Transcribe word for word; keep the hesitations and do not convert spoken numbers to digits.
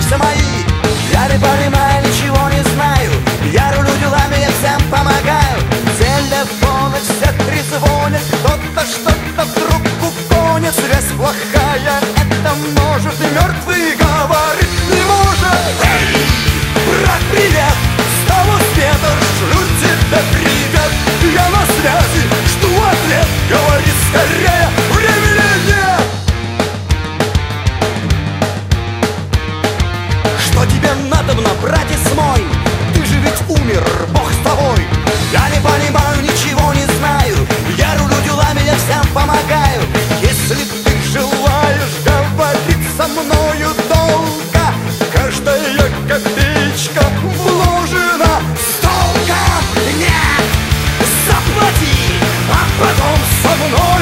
все мои. Я не понимаю, ничего не знаю, я рулю делами, я всем помогаю. Телефоны все трезвонят, кто-то что-то в трубку гонит. Связь плохая, это может и мертвый говорит не может. Эй, брат, привет, с того света шлю тебе привет. Я на связи, жду ответ, говори скорее, времени нет. Что тебе надобно, братец мой? Ты же ведь умер, Бог с тобой. Я не понимаю, ничего не знаю, я рулю делами, я всем помогаю. Если ты желаешь говорить со мною долго, каждая копеечка вложена с толком. Нет, заплати, а потом со мной